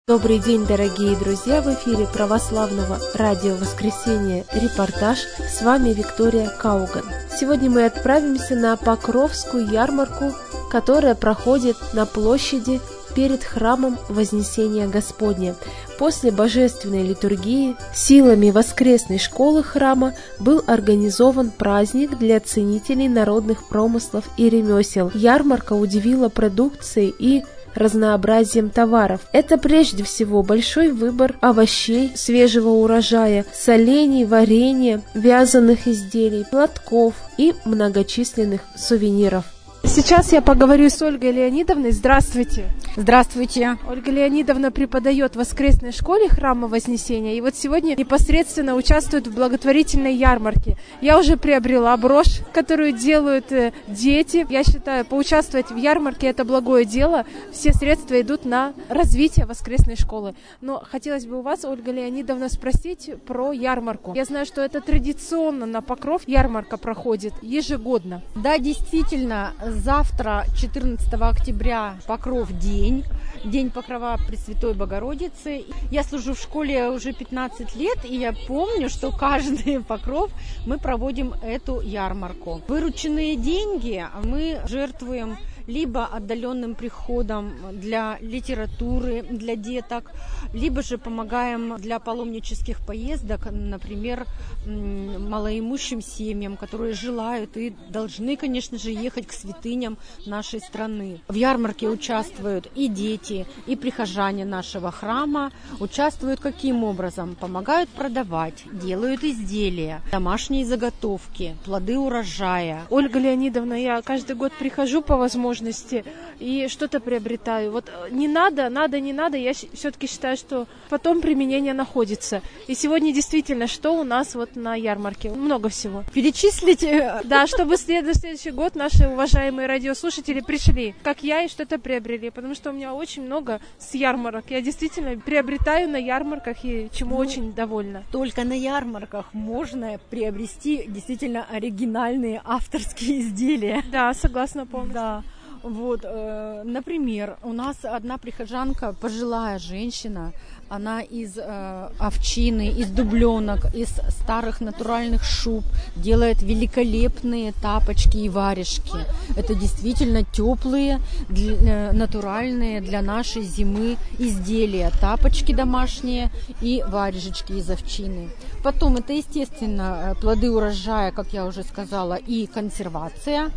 Добрый день, дорогие друзья! В эфире православного радио «Воскресенье» репортаж. С вами Виктория Кауган. Сегодня мы отправимся на Покровскую ярмарку, которая проходит на площади перед храмом Вознесения Господня. После божественной литургии силами воскресной школы храма был организован праздник для ценителей народных промыслов и ремесел. Ярмарка удивила продукцией и разнообразием товаров. Это прежде всего большой выбор овощей свежего урожая, солений, варенья, вязаных изделий, платков и многочисленных сувениров. Сейчас я поговорю с Ольгой Леонидовной. Здравствуйте. Здравствуйте. Ольга Леонидовна преподает в воскресной школе храма Вознесения и вот сегодня непосредственно участвует в благотворительной ярмарке. Я уже приобрела брошь, которую делают дети. Я считаю, поучаствовать в ярмарке – это благое дело. Все средства идут на развитие воскресной школы. Но хотелось бы у вас, Ольга Леонидовна, спросить про ярмарку. Я знаю, что это традиционно на Покров ярмарка проходит ежегодно. Да, действительно, завтра, 14 октября, Покров день Покрова Пресвятой Богородицы. Я служу в школе уже 15 лет, и я помню, что каждый Покров мы проводим эту ярмарку. Вырученные деньги мы жертвуем либо отдаленным приходом для литературы, для деток, либо же помогаем для паломнических поездок, например, малоимущим семьям, которые желают и должны, конечно же, ехать к святыням нашей страны. В ярмарке участвуют и дети, и прихожане нашего храма. Участвуют каким образом? Помогают продавать, делают изделия, домашние заготовки, плоды урожая. Ольга Леонидовна, я каждый год прихожу по возможности и что-то приобретаю. Вот не надо, не надо, я все-таки считаю, что потом применение находится. И сегодня действительно, что у нас вот на ярмарке? Много всего. Перечислить? Да, чтобы на следующий год наши уважаемые радиослушатели пришли, как я, и что-то приобрели. Потому что у меня очень много с ярмарок. Я действительно приобретаю на ярмарках и чему очень довольна. Только на ярмарках можно приобрести действительно оригинальные авторские изделия. Да, согласна полностью. Да. Вот, например, у нас одна прихожанка, пожилая женщина, она из овчины, из дубленок, из старых натуральных шуб делает великолепные тапочки и варежки. Это действительно теплые, натуральные для нашей зимы изделия. Тапочки домашние и варежечки из овчины. Потом это, естественно, плоды урожая, как я уже сказала, и консервация.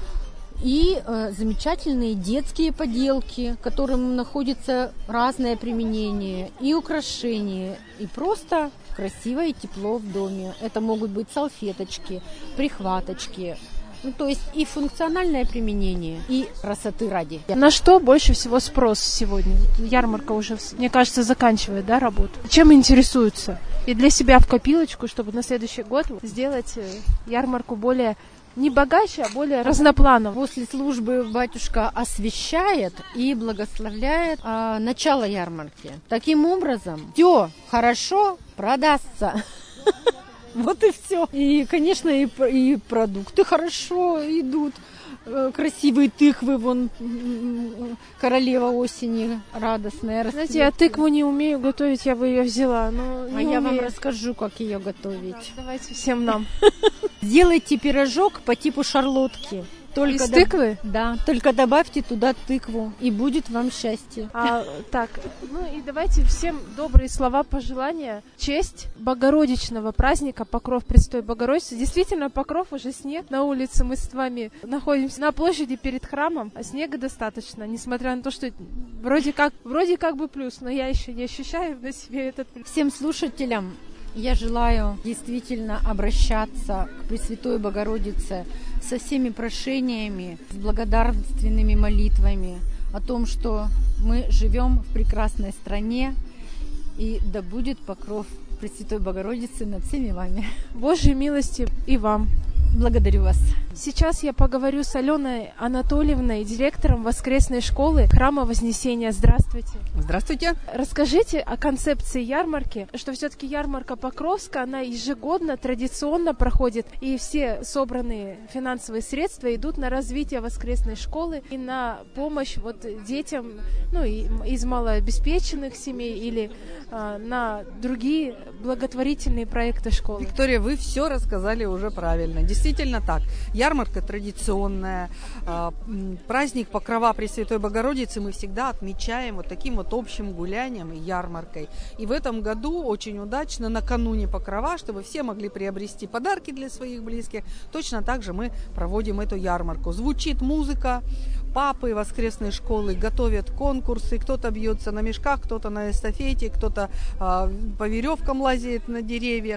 И замечательные детские поделки, которым находится разное применение, и украшения, и просто красиво и тепло в доме. Это могут быть салфеточки, прихваточки, то есть и функциональное применение, и красоты ради. На что больше всего спрос сегодня? Ярмарка уже, мне кажется, заканчивает, да, работу. Чем интересуются? И для себя в копилочку, чтобы на следующий год сделать ярмарку более не богаче, а более разнопланово. После службы батюшка освящает и благословляет начало ярмарки. Таким образом, все хорошо продастся. Вот и все. И, конечно, и продукты хорошо идут. Красивые тыквы, вон королева осени радостная. Знаете, я тыкву не умею готовить, я бы ее взяла, но не я умею. вам расскажу, как ее готовить. Да, давайте всем нам. Сделайте пирожок по типу шарлотки. Из тыквы? Да, только добавьте туда тыкву, и будет вам счастье. Так, и давайте всем добрые слова, пожелания. В честь Богородичного праздника Покров Пресвятой Богородицы. Действительно, Покров уже снег. На улице мы с вами находимся на площади перед храмом, а снега достаточно, несмотря на то, что вроде как бы плюс, но я еще не ощущаю на себе этот плюс. Всем слушателям я желаю действительно обращаться к Пресвятой Богородице со всеми прошениями, с благодарственными молитвами о том, что мы живем в прекрасной стране, и да будет покров Пресвятой Богородицы над всеми вами. Божьей милости и вам. Благодарю вас. Сейчас я поговорю с Аленой Анатольевной, директором воскресной школы Храма Вознесения. Здравствуйте. Здравствуйте. Расскажите о концепции ярмарки, что все-таки ярмарка Покровская, она ежегодно, традиционно проходит, и все собранные финансовые средства идут на развитие воскресной школы и на помощь детям, из малообеспеченных семей или на другие благотворительные проекты школы. Виктория, вы все рассказали уже правильно. Действительно так. Ярмарка традиционная. Праздник Покрова Пресвятой Богородицы мы всегда отмечаем таким общим гулянием и ярмаркой. И в этом году очень удачно, накануне Покрова, чтобы все могли приобрести подарки для своих близких, точно так же мы проводим эту ярмарку. Звучит музыка, папы воскресной школы готовят конкурсы, кто-то бьется на мешках, кто-то на эстафете, кто-то по веревкам лазит на деревьях.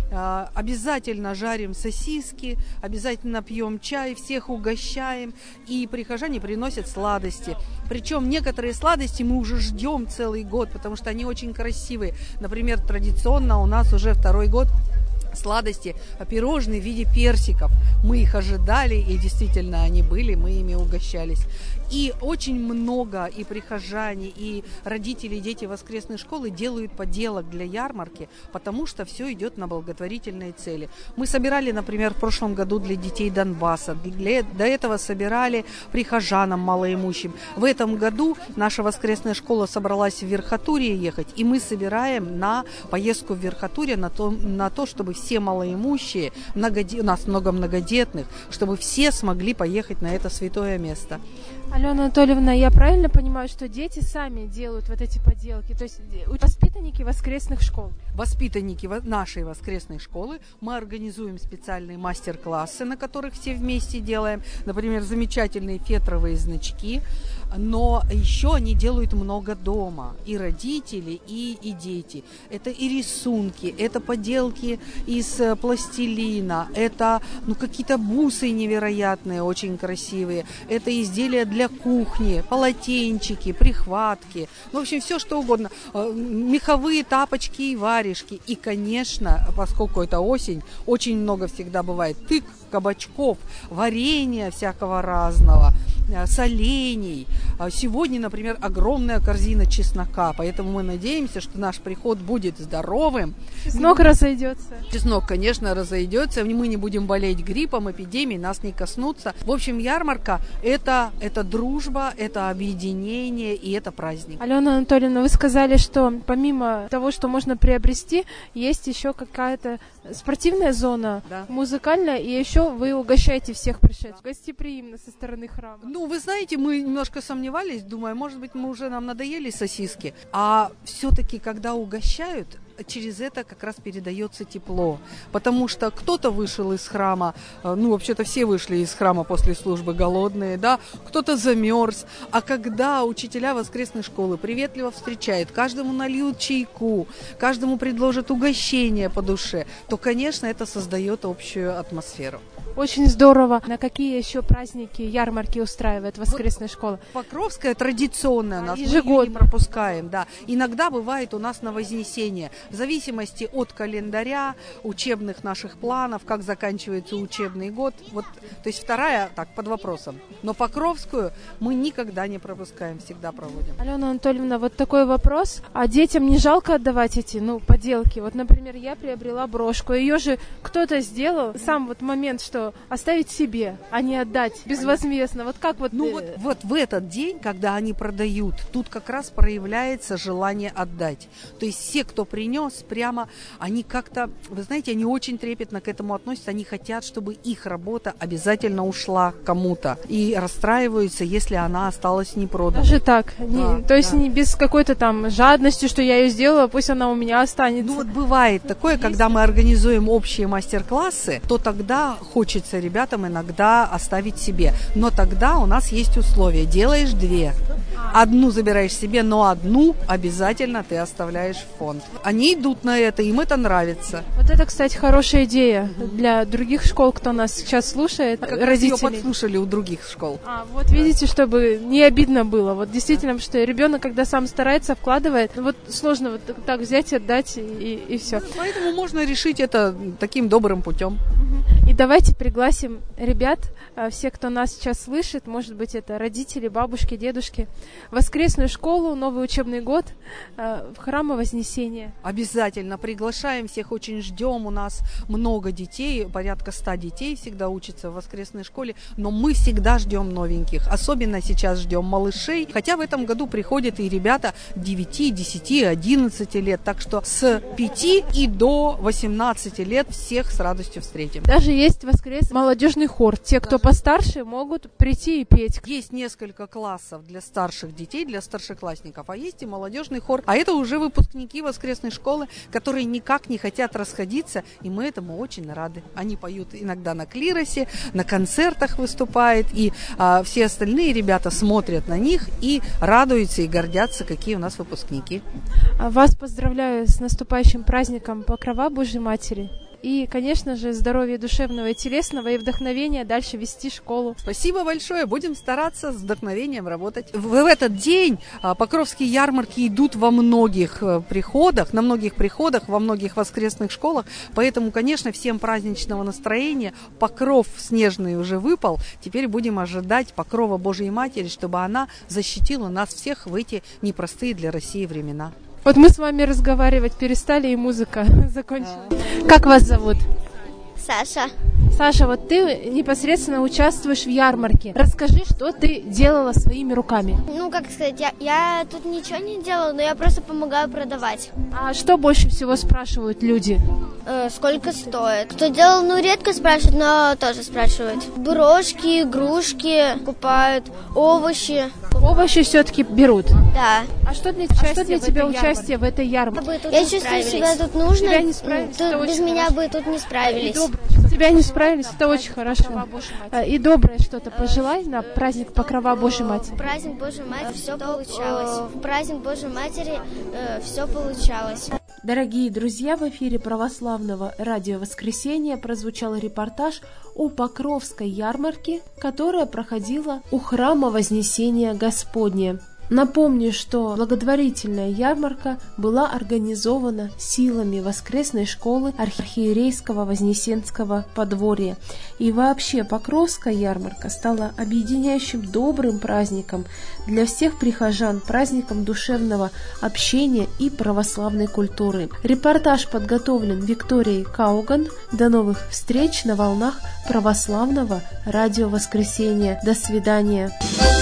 Обязательно жарим сосиски, обязательно пьем чай, всех угощаем, и прихожане приносят сладости. Причем некоторые сладости мы уже ждем целый год, потому что они очень красивые. Например, традиционно у нас уже второй год сладости, пирожные в виде персиков. Мы их ожидали, и действительно они были, мы ими угощались. И очень много и прихожане, и родители, и дети воскресной школы делают поделок для ярмарки, потому что все идет на благотворительные цели. Мы собирали, например, в прошлом году для детей Донбасса, до этого собирали прихожанам малоимущим. В этом году наша воскресная школа собралась в Верхотурье ехать, и мы собираем на поездку в Верхотурье на то, чтобы все малоимущие, у нас много многодетных, чтобы все смогли поехать на это святое место. Алена Анатольевна, я правильно понимаю, что дети сами делают эти поделки, то есть воспитанники воскресных школ? Воспитанники нашей воскресной школы, мы организуем специальные мастер-классы, на которых все вместе делаем, например, замечательные фетровые значки, но еще они делают много дома, и родители, и дети. Это и рисунки, это поделки из пластилина, это какие-то бусы невероятные, очень красивые, это изделия для кухни, полотенчики, прихватки, в общем, все что угодно, меховые тапочки и варежки. И, конечно, поскольку это осень, очень много всегда бывает тык, кабачков, варенья всякого разного, солений. Сегодня, например, огромная корзина чеснока, поэтому мы надеемся, что наш приход будет здоровым. Чеснок разойдется. Чеснок, конечно, разойдется, мы не будем болеть гриппом, эпидемией, нас не коснутся. В общем, ярмарка – это дружба, это объединение и это праздник. Алена Анатольевна, вы сказали, что помимо того, что можно приобрести, есть еще какая-то спортивная зона, да, музыкальная, и еще вы угощаете всех пришедших. Гостеприимно со стороны храма. Вы знаете, мы немножко сомневались, думаю, может быть, нам надоели сосиски. А все-таки, когда угощают, через это как раз передается тепло. Потому что кто-то вышел из храма, вообще-то все вышли из храма после службы голодные, да, кто-то замерз. А когда учителя воскресной школы приветливо встречают, каждому нальют чайку, каждому предложат угощение по душе, то, конечно, это создает общую атмосферу. Очень здорово. На какие еще праздники, ярмарки устраивает воскресная школа? Покровская традиционная, нас ежегодно. Мы не пропускаем, да. Иногда бывает у нас на Вознесение, в зависимости от календаря, учебных наших планов, как заканчивается учебный год. То есть вторая, под вопросом. Но Покровскую мы никогда не пропускаем, всегда проводим. Алена Анатольевна, такой вопрос. А детям не жалко отдавать эти, поделки? Например, я приобрела брошку, ее же кто-то сделал, сам момент, что оставить себе, а не отдать безвозмездно. Как в этот день, когда они продают, тут как раз проявляется желание отдать. То есть все, кто принес, прямо они как-то, вы знаете, они очень трепетно к этому относятся, они хотят, чтобы их работа обязательно ушла кому-то. И расстраиваются, если она осталась не продана. Даже так? То есть не без какой-то жадности, что я ее сделала, пусть она у меня останется. Бывает такое, когда мы организуем общие мастер-классы, то тогда хочется ребятам иногда оставить себе. Но тогда у нас есть условия. Делаешь 2. Одну забираешь себе, но одну обязательно ты оставляешь в фонд. Они идут на это, им это нравится. Это, кстати, хорошая идея для других школ, кто нас сейчас слушает, как родителей. Ее подслушали у других школ. Видите, чтобы не обидно было. Действительно, потому что ребенок, когда сам старается, вкладывает, сложно так взять, отдать и все. Поэтому можно решить это таким добрым путем. И давайте пригласим ребят, все, кто нас сейчас слышит, может быть, это родители, бабушки, дедушки, в воскресную школу, новый учебный год, в храм Вознесения. Обязательно приглашаем всех, очень ждем. У нас много детей, порядка 100 детей всегда учатся в воскресной школе, но мы всегда ждем новеньких. Особенно сейчас ждем малышей, хотя в этом году приходят и ребята 9, 10, 11 лет, так что с 5 и до 18 лет всех с радостью встретим. Даже есть воскресный молодежный хор. Те, кто постарше, могут прийти и петь. Есть несколько классов для старших детей, для старшеклассников, а есть и молодежный хор. А это уже выпускники воскресной школы, которые никак не хотят расходиться, и мы этому очень рады. Они поют иногда на клиросе, на концертах выступают, и все остальные ребята смотрят на них и радуются и гордятся, какие у нас выпускники. Вас поздравляю с наступающим праздником Покрова Божьей Матери. И, конечно же, здоровья душевного и телесного, и вдохновения дальше вести школу. Спасибо большое. Будем стараться с вдохновением работать. В этот день покровские ярмарки идут во многих приходах, на многих приходах, во многих воскресных школах. Поэтому, конечно, всем праздничного настроения. Покров снежный уже выпал. Теперь будем ожидать покрова Божьей Матери, чтобы она защитила нас всех в эти непростые для России времена. Вот мы с вами разговаривать перестали, и музыка закончилась. Как вас зовут? Саша. Саша, вот ты непосредственно участвуешь в ярмарке. Расскажи, что ты делала своими руками. Ну, как сказать, я тут ничего не делала, но я просто помогаю продавать. А что больше всего спрашивают люди? Сколько стоит? Кто делал, редко спрашивают, но тоже спрашивают. Брошки, игрушки покупают, овощи. Овощи все-таки берут? Да. А что для тебя участие в этой ярмарке? Я чувствую себя тут нужно. Тебя не справились? Без меня бы тут не справились. Тебя не справились? Это очень хорошо. И доброе что-то пожелай на праздник Покрова Божьей Матери. В праздник Божьей Матери все получалось. В праздник Божьей Матери все получалось. Дорогие друзья, в эфире православного радио «Воскресенье» прозвучал репортаж о Покровской ярмарке, которая проходила у храма Вознесения Господня. Напомню, что благотворительная ярмарка была организована силами воскресной школы архиерейского Вознесенского подворья. И вообще Покровская ярмарка стала объединяющим добрым праздником для всех прихожан, праздником душевного общения и православной культуры. Репортаж подготовлен Викторией Кауган. До новых встреч на волнах православного радио «Воскресенье». До свидания.